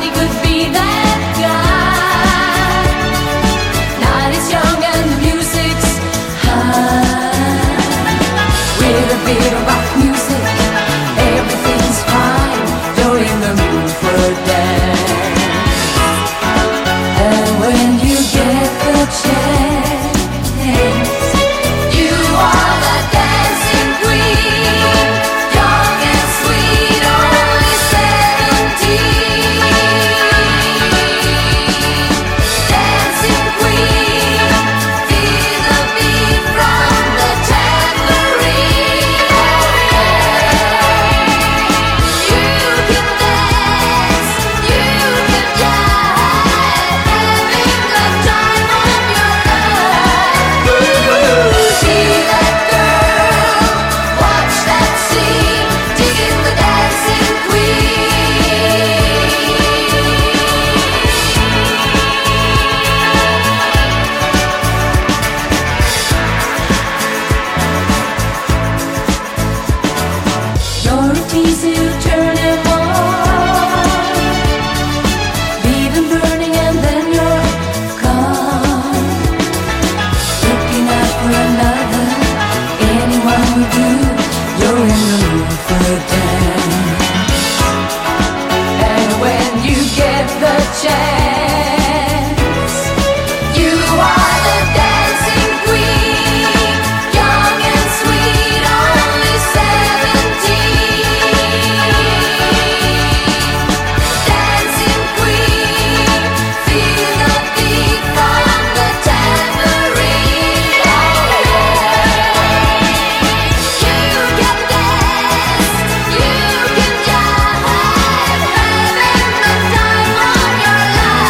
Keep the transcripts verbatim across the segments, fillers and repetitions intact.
Having the time of your life.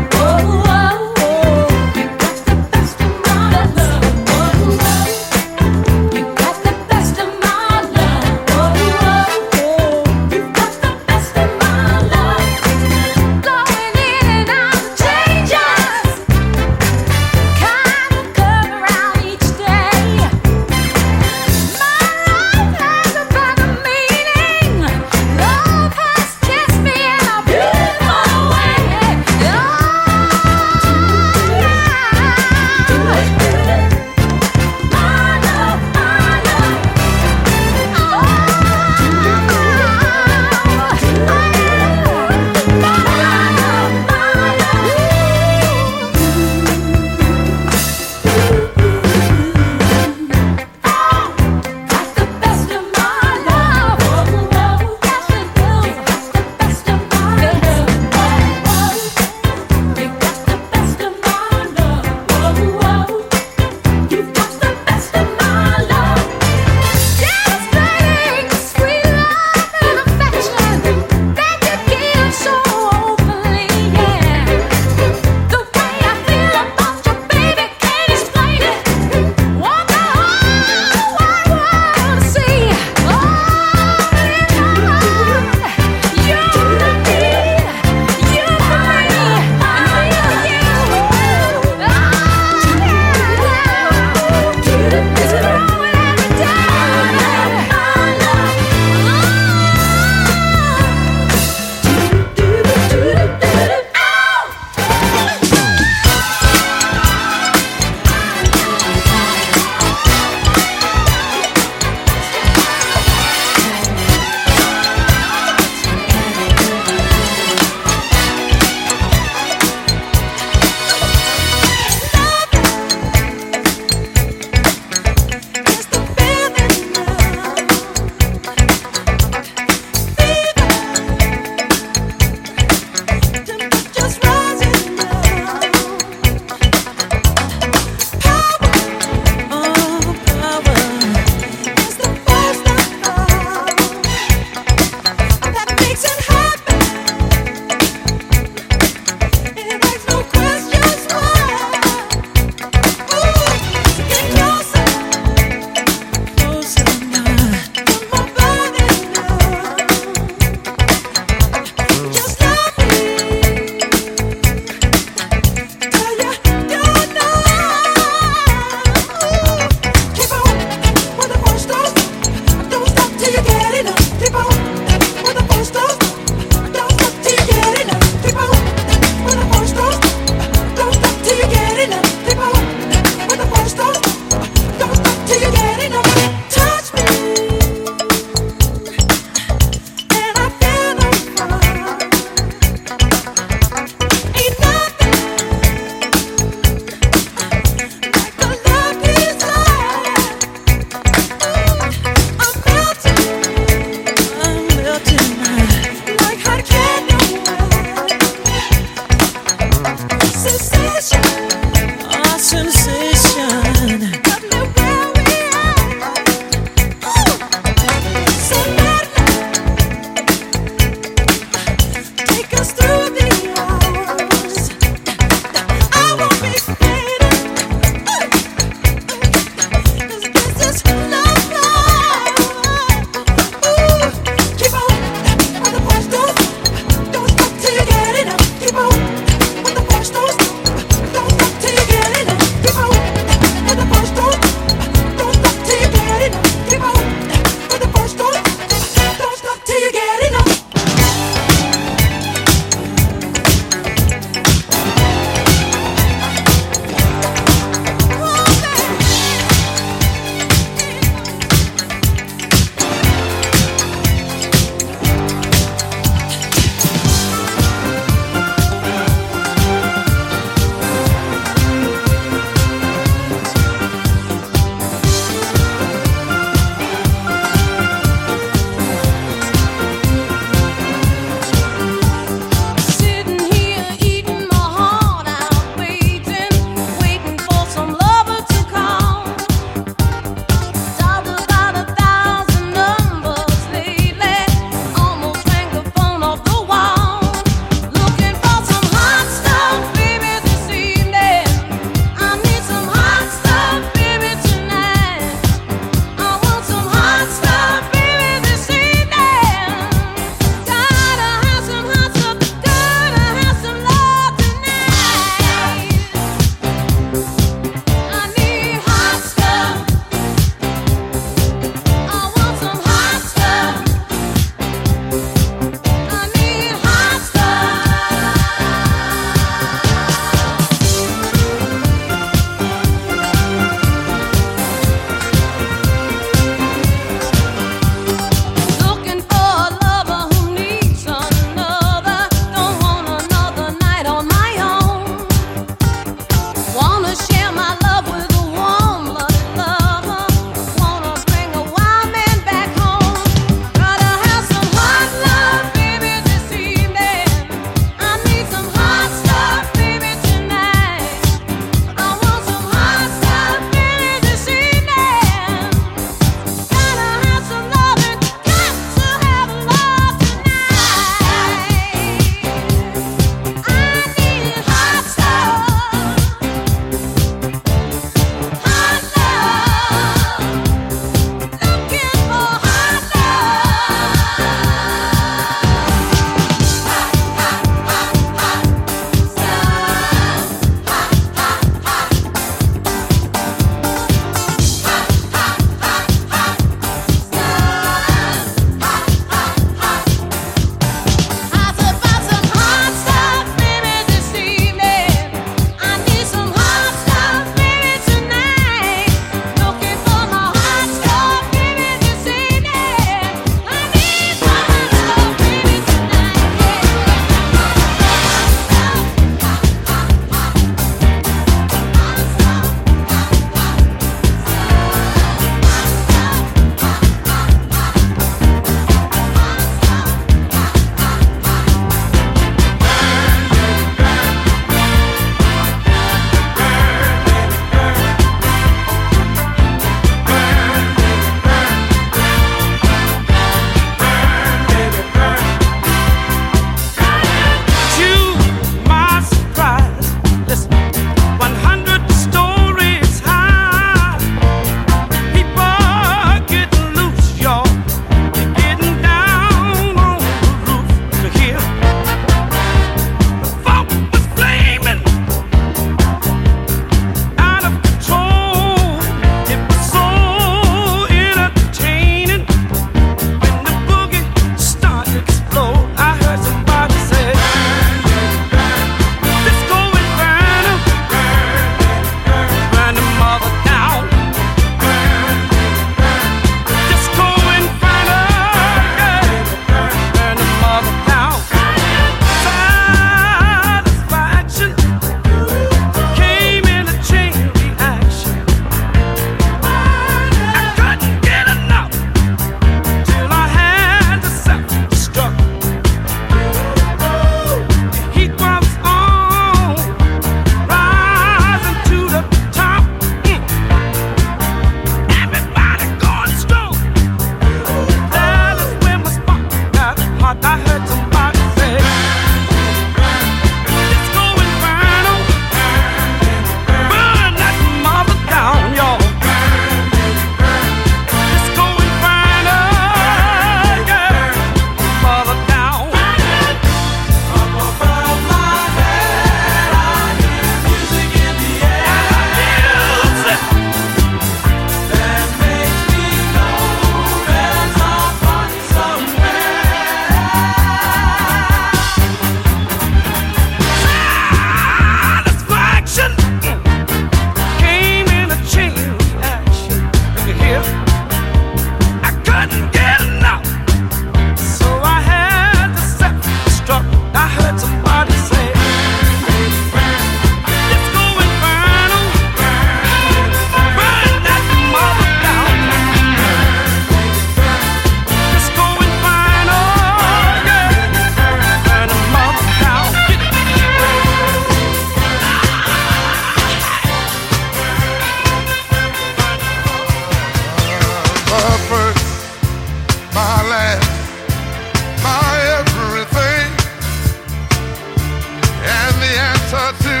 answer to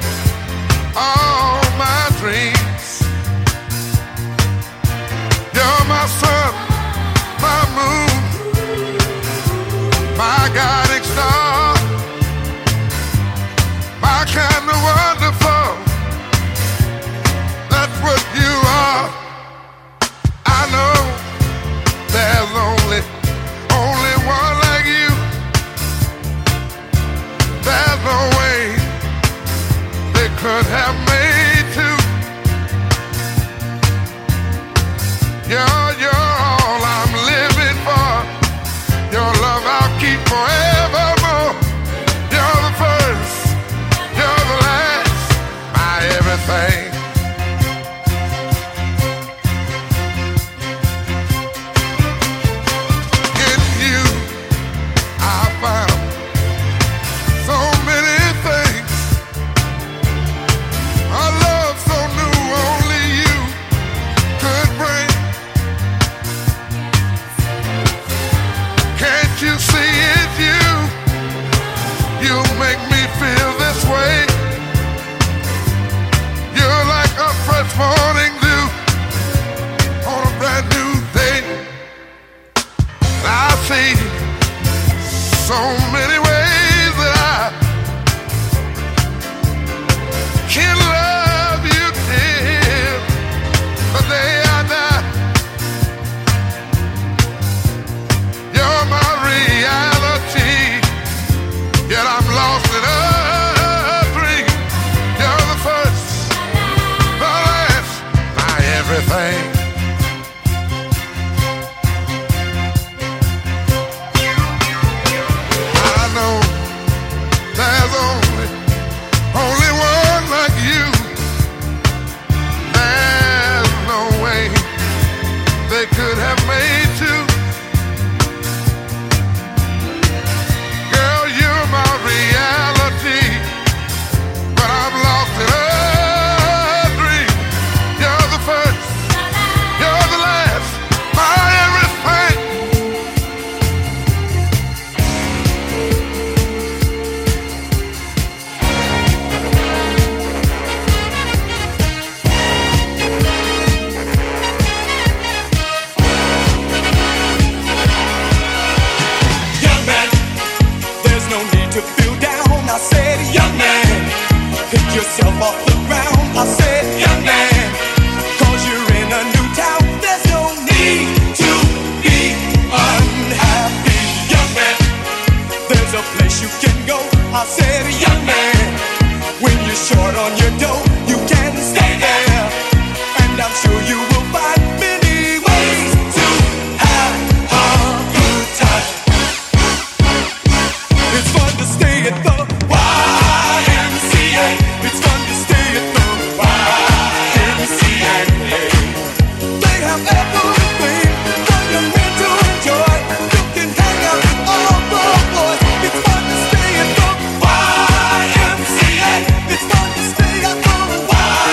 all my dreams. You're my sun, my moon, my guiding star, my kind of wonderful. That's what you are. I know there's only, only one like you. There's no way they could have made two. You're, you're all I'm living for. Your love I'll keep forevermore. You're the first, you're the last, my everything. In you I found so many things. A love so new only you could bring. Can't you see it, you? You make me feel this way. You're like a fresh morning dew on a brand new day. I see so many ways that I can love you till the day I die. You're my reality, yet I'm lost in a dream. You're the first, the last, my everything. I know there's only, only one like you. There's no way they could have made two. Girl, you're my reality, but I'm lost in a dream. You're the first, you're the last, my everything. Young man, there's no need to feel down. I said, young man, pick yourself off the ground. I said, young man, cause you're in a new town. There's no need to be unhappy. Young man, there's a place you can go. I said, young man, when you're short on your dough, you can stay there. And I'm sure you will find many ways to have a good time. It's fun to stay at the Y M C A. It's fun to stay at the Y M C A. They have everything for young men to enjoy. You can hang out with all the boys. It's fun to stay at the Y M C A. It's fun to stay at the Y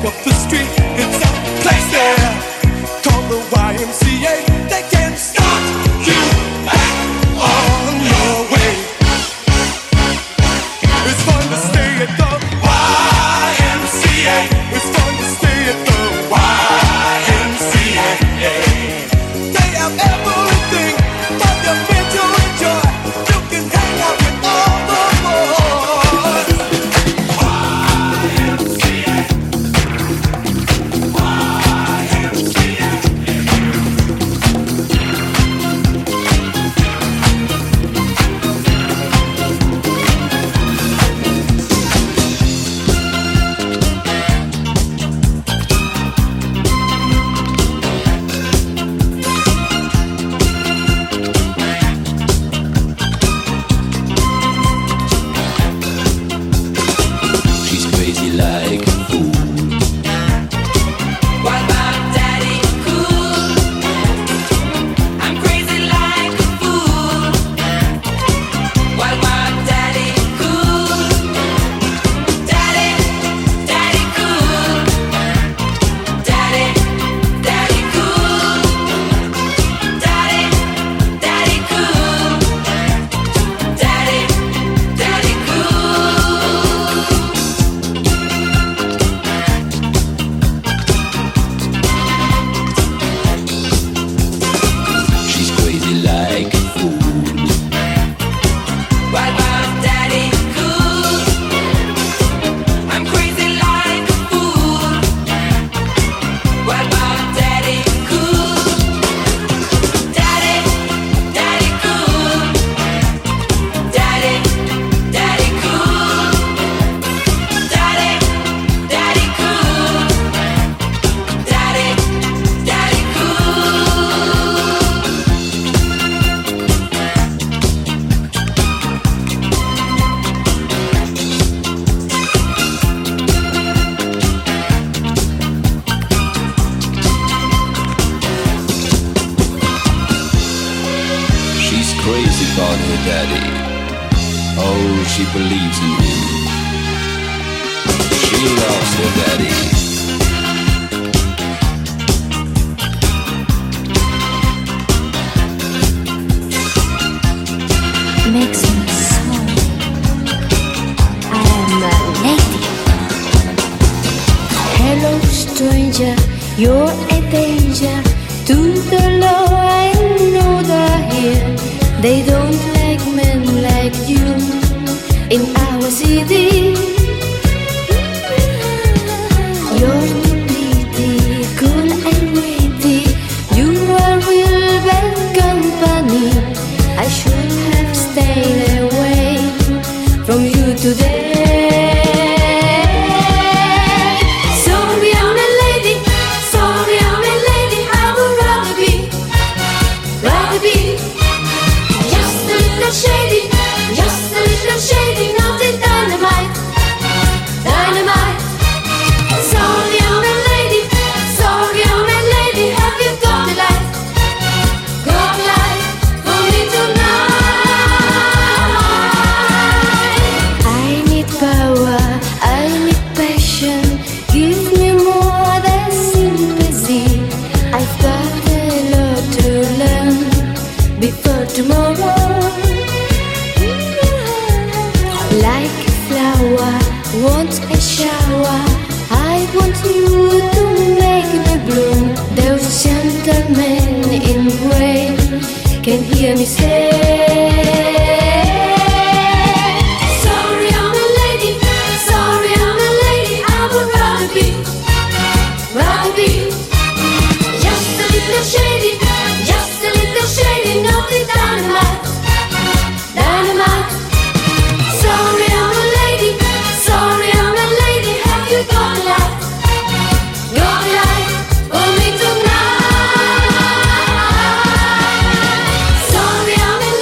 walk up the street, it's a place there called the Y M C A. They can start you back on your way. It's fun to stay at the Y M C A. It's fun to stay at the Y M C A. They have everything for your men to enjoy. You can hang out with all the boys. Y M C A. Y M C A. She's crazy like a fool. While my daddy cool, I'm crazy like a fool. While my daddy cool, daddy, daddy cool, daddy, daddy cool, daddy, daddy cool, daddy, daddy cool. She's crazy like a fool. While my daddy cool, I'm crazy like a fool. While my daddy cool, daddy, daddy cool, daddy, daddy cool, daddy, daddy cool, daddy, daddy She's crazy about her daddy. Oh, she believes in him. She loves her daddy. Makes me sorry. I am a lady. Hello, stranger, you're a danger to the law. I know they're here. They don't like men like you in our city. You're too pretty, cool and witty. You are real bad company. I should have stayed away from you today. Sorry, I'm a lady. Sorry, I'm a lady. I would rather be, rather be just a little shady, just a little shady, not a dynamite, dynamite. Sorry, I'm a lady. Sorry, I'm a lady. Have you got a light? Got a light for me tonight? I need power. I need passion. Give me more than sympathy. I've got a lot to learn before tomorrow. Like a flower, want a shower. I want you to make me bloom. Those gentlemen in gray can hear me say, sorry, I'm a lady. Sorry, I'm a lady. I would rather be, rather be just a little shady, just a little shady, not the dynamite, dynamite. Sorry, I'm a lady. Sorry, I'm a lady. Have you got a light? Got a light for me tonight? Sorry, I'm a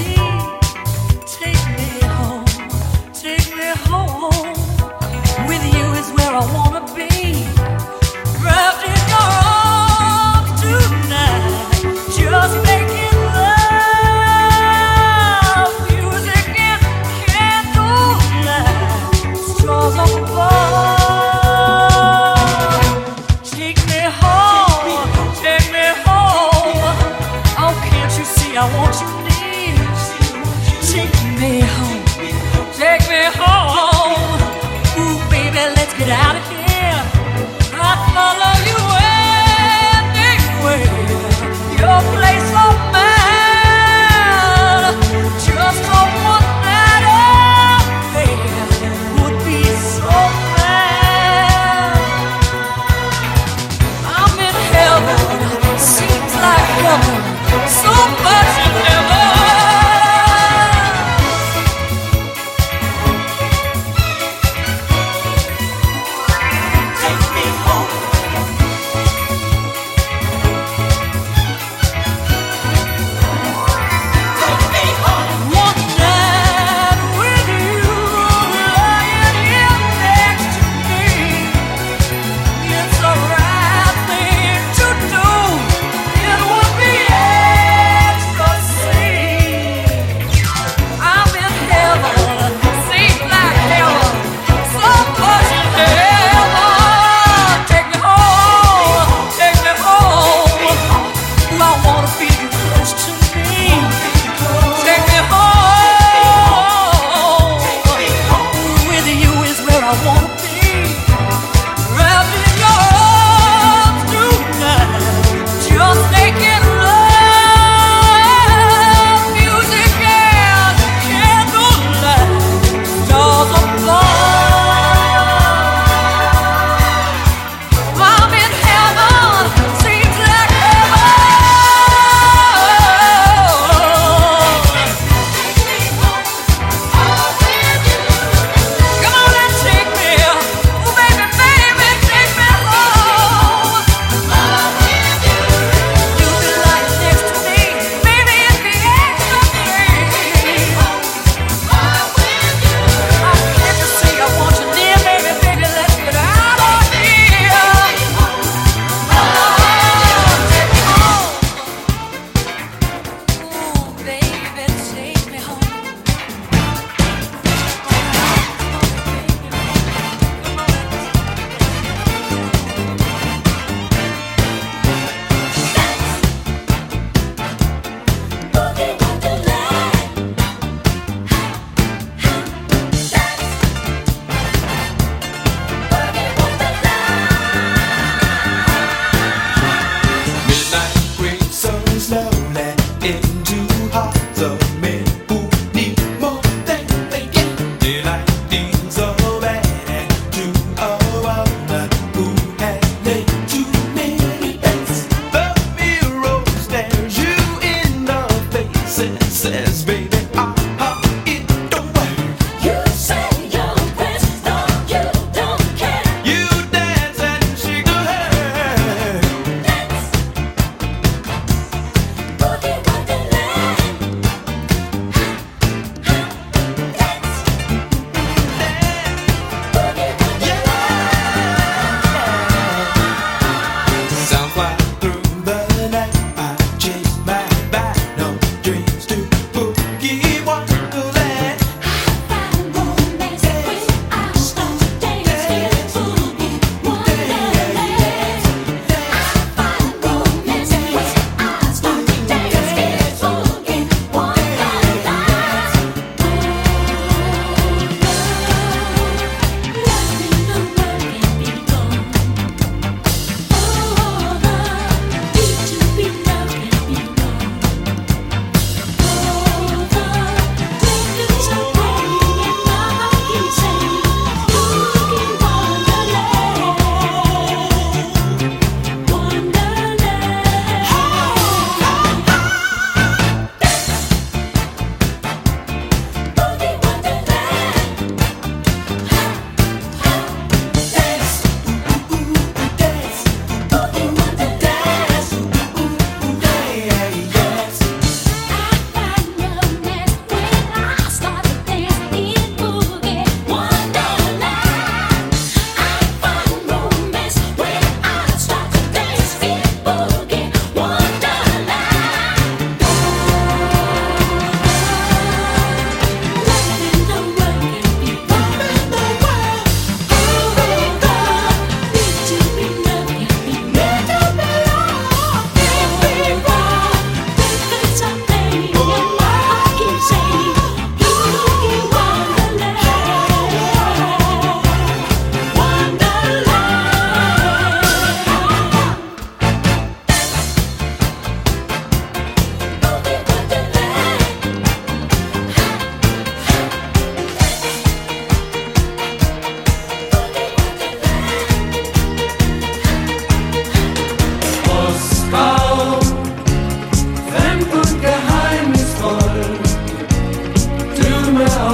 Through the night, I chase my battle dreams to boogie.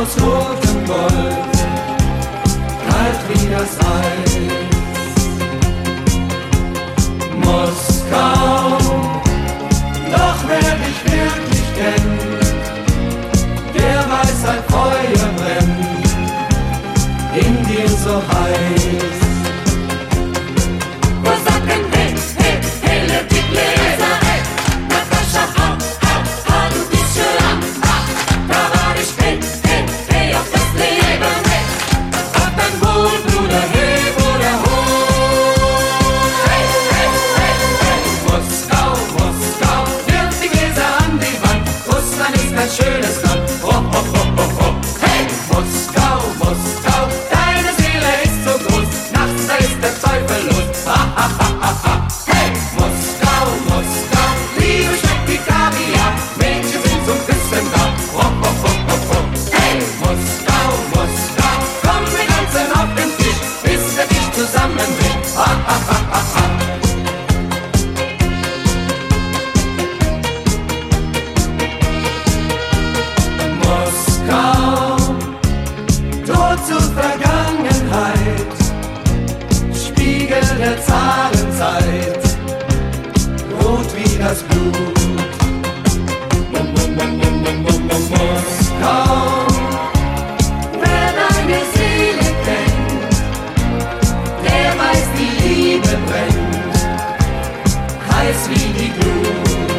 aus rotem Gold, kalt wie das Eis. Moskau, doch wer dich wirklich kennt, der weiß, ein Feuer brennt in dir so heiß. Kosaken, hey, hey, hey, let die Gläser, hey, Natascha, ha, ha, ha, du bist schön, ha, ha, da war ich, hey, hey, hey, auf das Leben, hey, Hab dein Wohl, Bruder, hey, Bruder, ho. hey, hey, hey, hey. Moskau, Moskau, wirf die Gläser an die Wand, Russland ist ein schönes Land, ho, ho, ho, ho, ho. Hey, Moskau, Moskau, deine Seele ist so groß, nachts da ist der Teufel los, ha, ha, ha, ha, ha. Hey, Moskau, Moskau, Liebe schmeckt wie Kaviar, Mädchen sind zum Küssen da, ho, ho, ho, ho, ho. Hey, Moskau, Moskau, komm, wir tanzen auf den Tisch, bis der Tisch zusammenbricht, ha, ha, ha, ha, ha. Moskau, Tor zur Vergangenheit, Spiegel der Zahlenzeit, rot wie das Blut. Moskau, wer deine Seele kennt, der weiß, die Liebe brennt, heiß wie die Glut.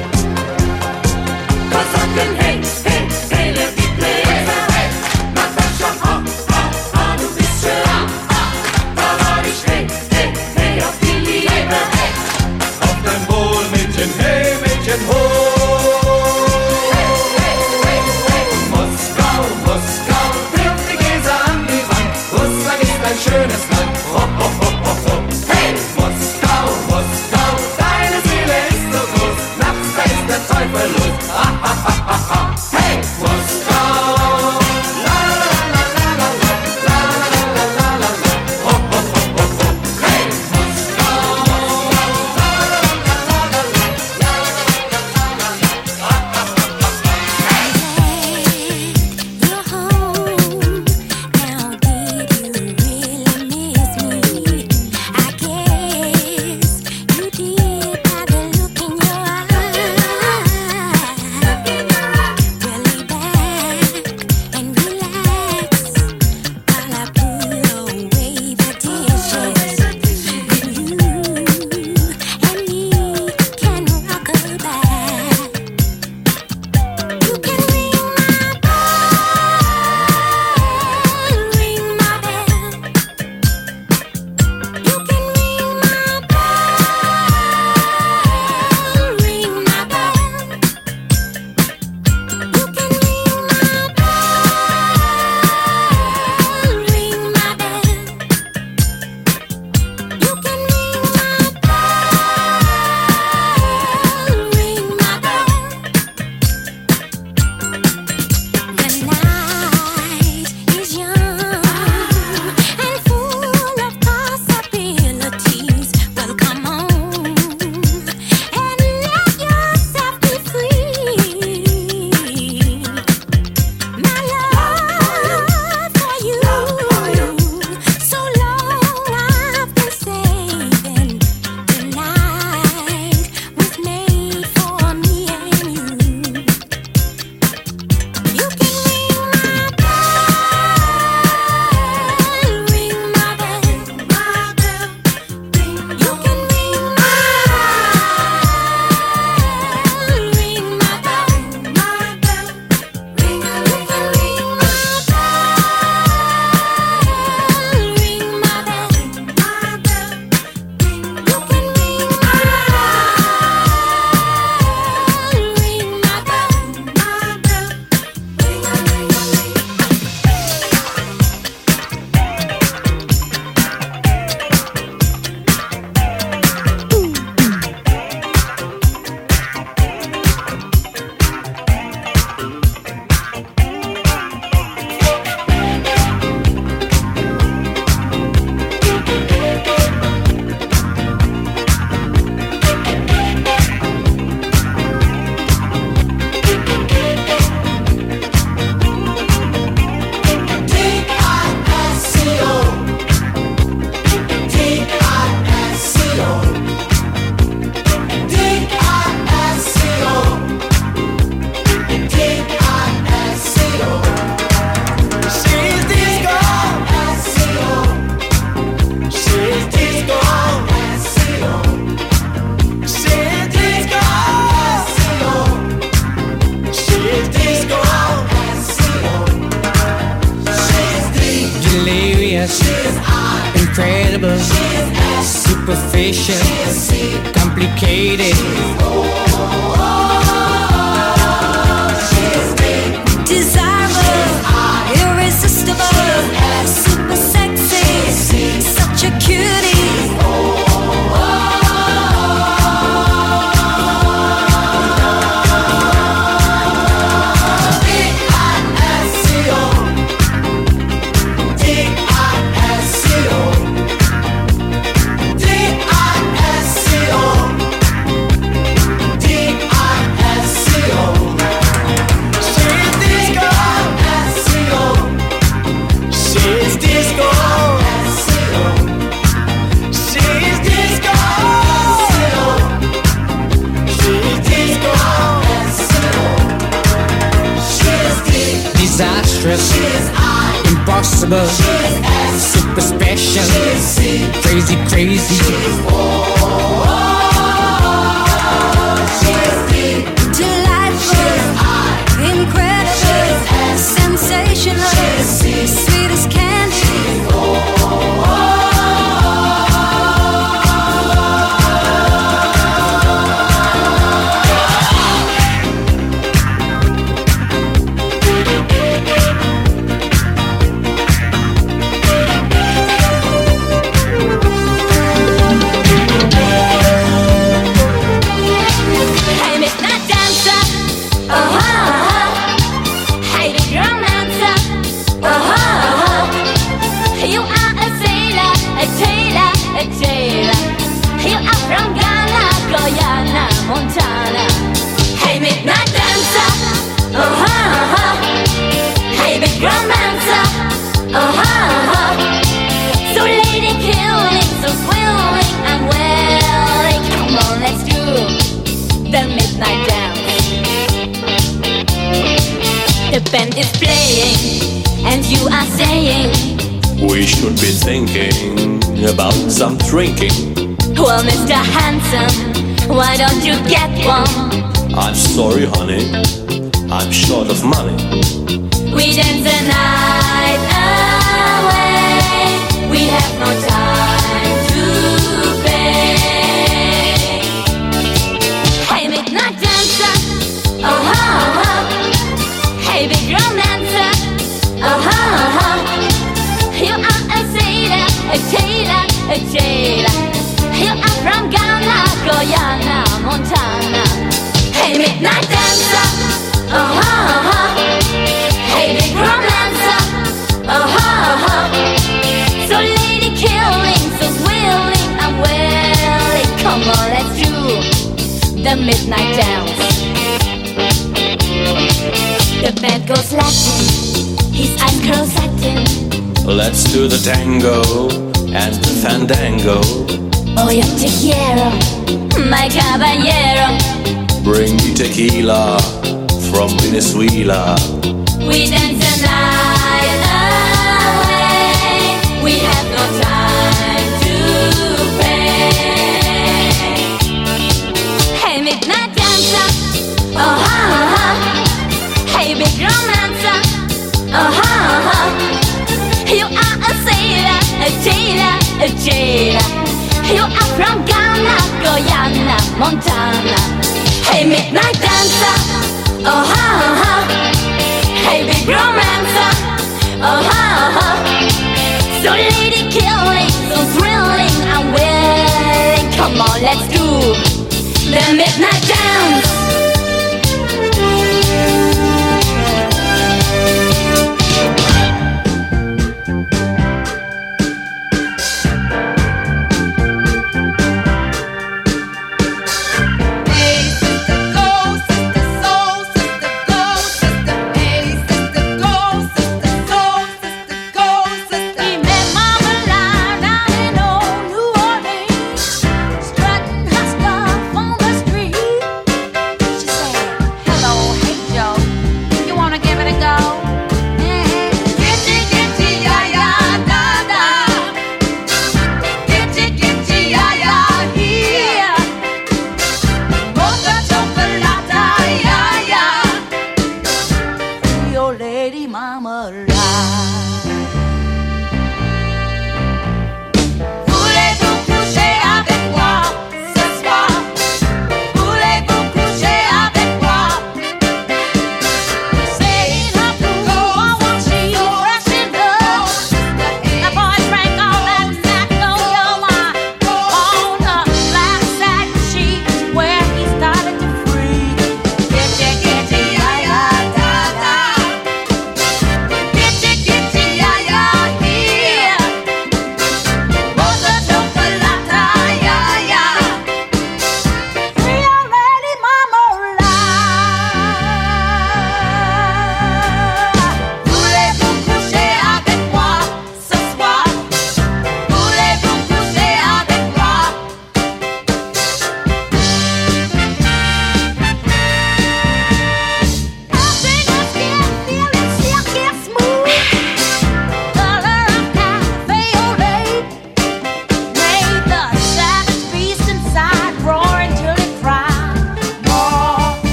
Kosaken, hey, hey, hey, let die Gläser, hey, Natascha, ha, ha, ha, du bist schön, ha, ha, da war ich, hey, hey, hey, auf die Liebe, hey, Auf dein Wohl, Mädchen, hey, Mädchen, ho! hey, hey, hey, hey. Moskau, Moskau, wirf die Gläser an die Wand, Russland ist ein schönes Land, ho, ho, ho, ho, ho. Hey, Moskau, Moskau, deine Seele ist so groß, nachts da ist der Teufel los, ha, ha, ha, ha, ha. Hey, Moskau, la, la, la, la, la, la, la, la, la, la, la, la, ho, ho, ho, ho, ho. Hey, Moskau, la, la, la, la, la, la, la, la, la, la, la, ha, ha, ha, ha, ha. You're home now. Did you really miss me? I guess you did by the look in your eyes. Really back and relax while I put away the dishes. You and me can rock a back. You can ring my bell, ring my bell. You can ring my bell, ring my bell. You can ring my bell, ring my bell. You can ring my bell, ring my bell. The night is young and full of possibilities. Well, come on and let yourself be free. My love for you, so long I've been saving. Tonight was made for me and you. You can ring my bell, ring my bell, my bell, ring. You can ring my bell, ring my bell, my bell, ring. You can ring my bell, ring my bell, my bell, ring. You can ring my bell, ring my bell, my bell, ring. dangerous, incredible, superficial, complicated. Desirable, irresistible, super sexy, such a cutie. Impossible, super special, crazy, crazy. Delightful, incredible, sensational, sweet as candy. Montana. Hey, midnight dancer, uh-huh, uh-huh. Hey, big romancer, uh-huh, uh-huh. So lady killing, so thrilling and welling. Come on, let's do the midnight dance. The band is playing and you are saying we should be thinking about some drinking. Well, Mister Handsome, why don't you get one? I'm sorry, honey, I'm short of money. We dance the night away, we have no time to pay. Hey, midnight dancer, uh-huh, uh-huh. Hey, big romancer, uh-huh, uh-huh. You are a sailor, a tailor, a jailer. You are from Ghana, Guyana, Montana. Hey, midnight dancer, uh-huh, uh-huh. Hey, big romancer, uh-huh, uh-huh. So lady killing, so thrilling and welling. Come on, let's do the midnight dance. The band goes Latin, his eyes curl satin. Let's do the tango and the fandango. Oh, yo te quiero, my caballero. Bring me tequila from Venezuela. We dance the night away, we have no time to pay. Hey, midnight dancer, uh-huh, uh-huh. Hey, big romancer, uh-huh, uh-huh. You are a sailor, a tailor, a jailer. You are from Ghana, Guyana, Montana. Hey, midnight dancer, uh-huh, uh-huh. Hey, big romancer, uh-huh, uh-huh. So lady killing, so thrilling and willing. Come on, let's do the midnight dance.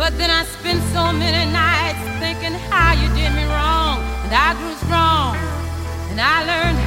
But then I spent so many nights thinking how you did me wrong. And I grew strong, and I learned